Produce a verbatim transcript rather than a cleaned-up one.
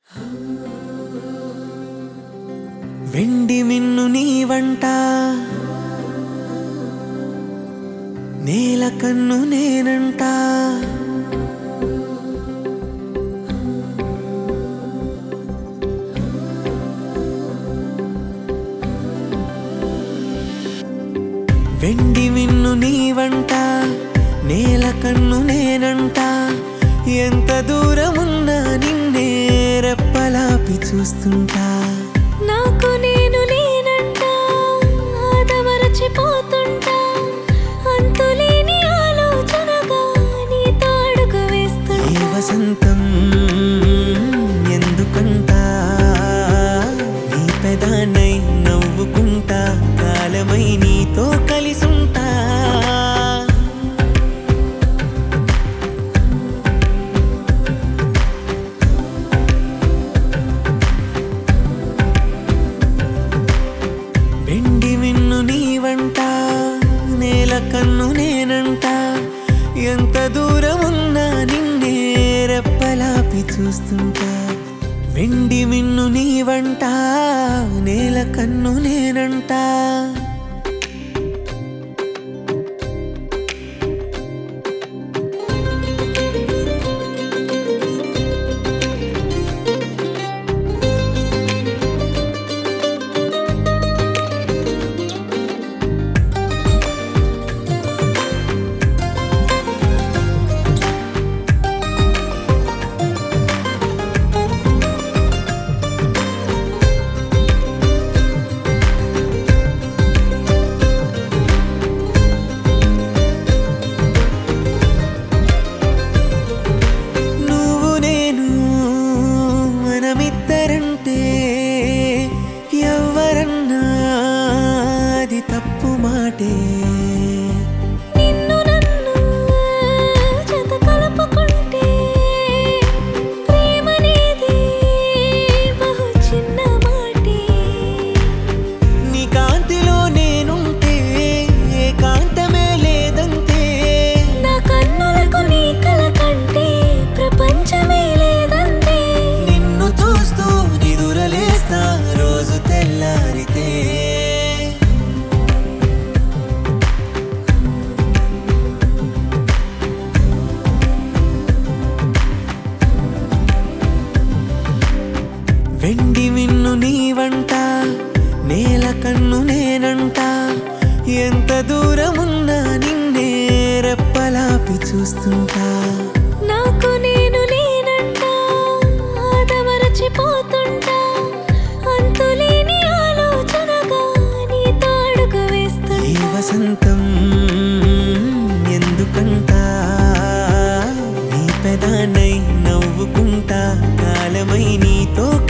వెండి మిన్ను నీవంట నేల కన్ను నేనంట వెండి మిన్ను నీవంట నేల కన్ను నేనంట ఎంత దూరమున్నా నిన్నే రెప్పలాపి చూస్తుంటా నాకు నేను లేనంట ఆదమరచిపోతుంటా అంతులేని ఆలోచనగా నీ తాడుకు వేస్తుంటా ఈ వసంతం ఎందుకంట నీ పెదానై నవ్వుకుంటా కాలమై నీతో కలిసుంటా వెండి మిన్ను నీవంట నేల కన్ను నేనంట ఎంత దూరమున్నా నిన్నే రెప్పలాపి చూస్తుంటా వెండి మిన్ను నీవంట నేల కన్ను నేనంట ఎవరన్నా అది తప్పు మాటే నిన్ను నన్ను జత కలుపుకుంటే ప్రేమనేది బహు చిన్న మాటే నీ కాంతిలో నేనుంటే ఏకాంతమే లేదంతే నా కన్నులకు నీ కల కంటే ప్రపంచమే లేదంతే నిన్ను చూస్తూ నిదురలేస్తా రోజు తెల్లారితే వెండి మిన్ను నీవంట నేల కన్ను నేనంట ఎంత దూరమున్నా నిన్నే రెప్పలాపి చూస్తుంటా నాకు నేను లేనంట ఆదమరచిపోతుంటా అంతులేని ఆలోచనగా నీ తాడుకు వేస్తుంటా ఈ వసంతం ఎందుకంట నీ పెదానై నవ్వుకుంటా కాలమై నీతో